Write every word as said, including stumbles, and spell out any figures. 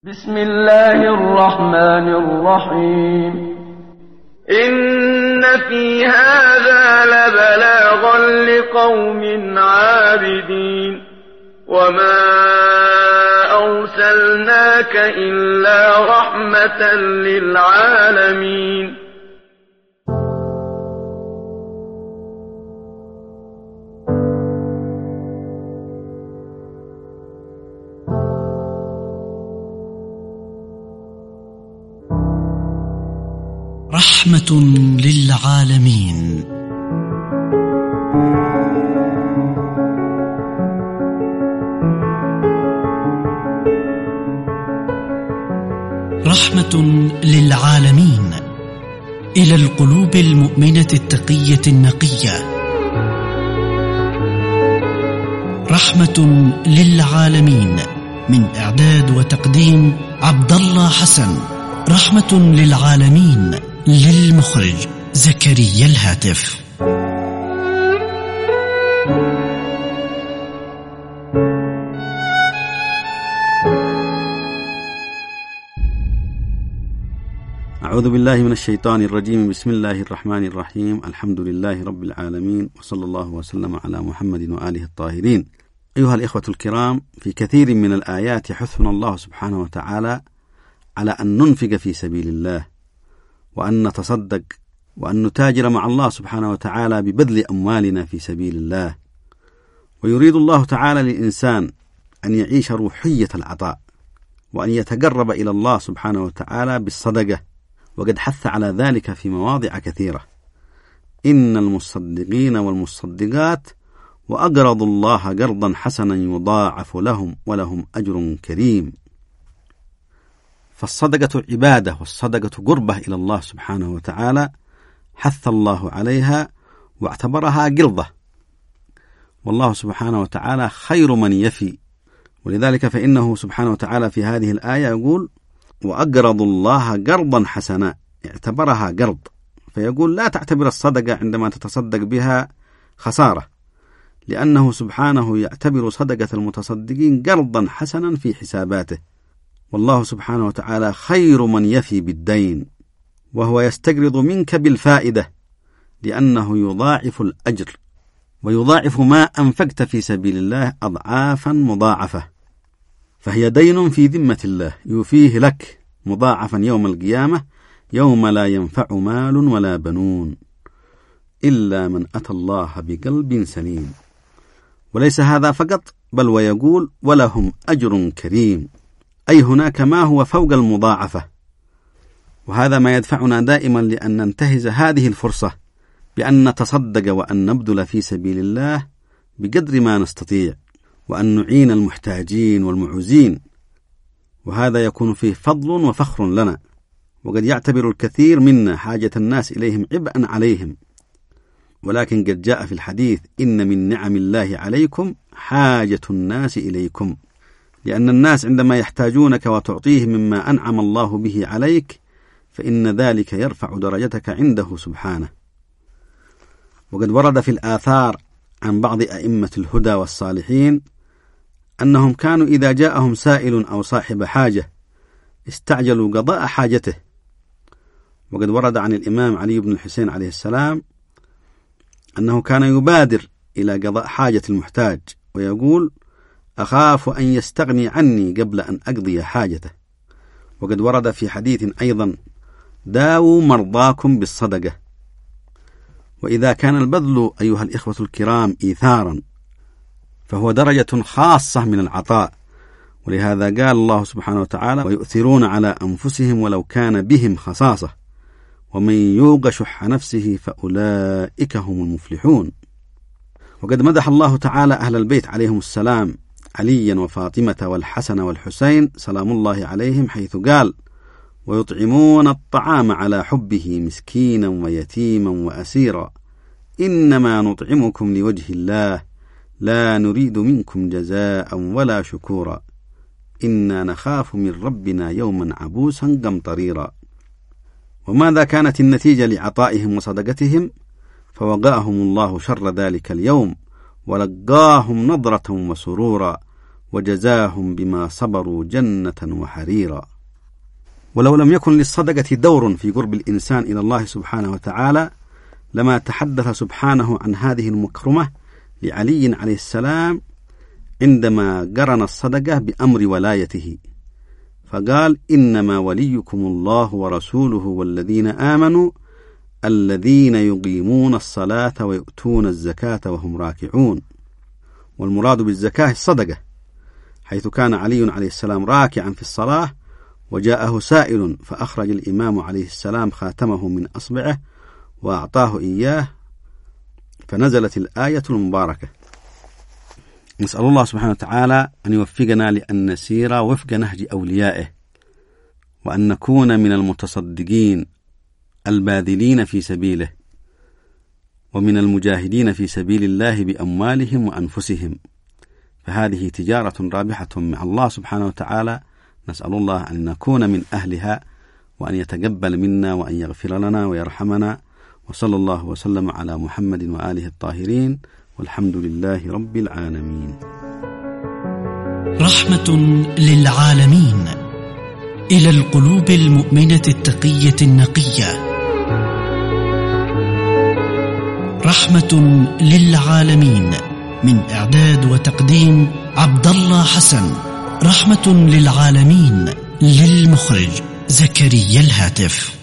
بسم الله الرحمن الرحيم. إن في هذا لبلاغا لقوم عابدين وما أرسلناك إلا رحمة للعالمين. رحمة للعالمين. رحمة للعالمين إلى القلوب المؤمنة التقية النقية. رحمة للعالمين من إعداد وتقديم عبد الله حسن. رحمة للعالمين للمخرج زكريا الهاتف. أعوذ بالله من الشيطان الرجيم. بسم الله الرحمن الرحيم. الحمد لله رب العالمين، وصلى الله وسلم على محمد وآله الطاهرين. أيها الإخوة الكرام، في كثير من الآيات يحثنا الله سبحانه وتعالى على أن ننفق في سبيل الله، وأن نتصدق، وأن نتاجر مع الله سبحانه وتعالى ببذل أموالنا في سبيل الله. ويريد الله تعالى للإنسان أن يعيش روحية العطاء، وأن يتقرب إلى الله سبحانه وتعالى بالصدقة، وقد حث على ذلك في مواضع كثيرة. إن المصدقين والمصدقات وأقرضوا الله قرضا حسنا يضاعف لهم ولهم أجر كريم. فالصدقة عبادة، والصدقة قربة إلى الله سبحانه وتعالى، حث الله عليها واعتبرها قرضة، والله سبحانه وتعالى خير من يفي. ولذلك فإنه سبحانه وتعالى في هذه الآية يقول: وأقرضوا الله قرضا حسنا، اعتبرها قرض، فيقول لا تعتبر الصدقة عندما تتصدق بها خسارة، لأنه سبحانه يعتبر صدقة المتصدقين قرضا حسنا في حساباته، والله سبحانه وتعالى خير من يفي بالدين، وهو يستقرض منك بالفائدة، لأنه يضاعف الأجر، ويضاعف ما أنفقت في سبيل الله أضعافا مضاعفة، فهي دين في ذمة الله يوفيه لك مضاعفا يوم القيامة، يوم لا ينفع مال ولا بنون إلا من أتى الله بقلب سليم. وليس هذا فقط، بل ويقول: ولهم أجر كريم، أي هناك ما هو فوق المضاعفة. وهذا ما يدفعنا دائما لأن ننتهز هذه الفرصة بأن نتصدق وأن نبذل في سبيل الله بقدر ما نستطيع، وأن نعين المحتاجين والمعوزين، وهذا يكون فيه فضل وفخر لنا. وقد يعتبر الكثير منا حاجة الناس إليهم عبئا عليهم، ولكن قد جاء في الحديث: إن من نعم الله عليكم حاجة الناس إليكم، لأن الناس عندما يحتاجونك وتعطيهم مما أنعم الله به عليك فإن ذلك يرفع درجتك عنده سبحانه. وقد ورد في الآثار عن بعض أئمة الهدى والصالحين أنهم كانوا إذا جاءهم سائل أو صاحب حاجة استعجلوا قضاء حاجته. وقد ورد عن الإمام علي بن الحسين عليه السلام أنه كان يبادر إلى قضاء حاجة المحتاج، ويقول: أخاف أن يستغني عني قبل أن أقضي حاجته. وقد ورد في حديث أيضا: داووا مرضاكم بالصدقة. وإذا كان البذل أيها الإخوة الكرام إيثارا، فهو درجة خاصة من العطاء، ولهذا قال الله سبحانه وتعالى: ويؤثرون على أنفسهم ولو كان بهم خصاصة ومن يوق شح نفسه فأولئك هم المفلحون. وقد مدح الله تعالى أهل البيت عليهم السلام، عليا وفاطمة والحسن والحسين سلام الله عليهم، حيث قال: ويطعمون الطعام على حبه مسكينا ويتيما وأسيرا إنما نطعمكم لوجه الله لا نريد منكم جزاء ولا شكورا إنا نخاف من ربنا يوما عبوسا قمطريرا. وماذا كانت النتيجة لعطائهم وصدقتهم؟ فوقاهم الله شر ذلك اليوم ولقاهم نضرة وسرورا وجزاهم بما صبروا جنة وحريرا. ولو لم يكن للصدقة دور في قرب الإنسان إلى الله سبحانه وتعالى لما تحدث سبحانه عن هذه المكرمة لعلي عليه السلام عندما قرن الصدقة بأمر ولايته، فقال: إنما وليكم الله ورسوله والذين آمنوا الذين يقيمون الصلاة ويؤتون الزكاة وهم راكعون. والمراد بالزكاة الصدقة، حيث كان علي عليه السلام راكعا في الصلاة وجاءه سائل فأخرج الإمام عليه السلام خاتمه من أصبعه وأعطاه إياه، فنزلت الآية المباركة. نسأل الله سبحانه وتعالى أن يوفقنا لأن نسير وفق نهج أوليائه، وأن نكون من المتصدقين الباذلين في سبيله، ومن المجاهدين في سبيل الله بأموالهم وأنفسهم، فهذه تجارة رابحة مع الله سبحانه وتعالى. نسأل الله أن نكون من أهلها، وأن يتقبل منا، وأن يغفر لنا ويرحمنا. وصلى الله وسلم على محمد وآله الطاهرين، والحمد لله رب العالمين. رحمة للعالمين إلى القلوب المؤمنة التقية النقية. رحمة للعالمين من إعداد وتقديم عبد الله حسن. رحمة للعالمين للمخرج زكريا الهاتف.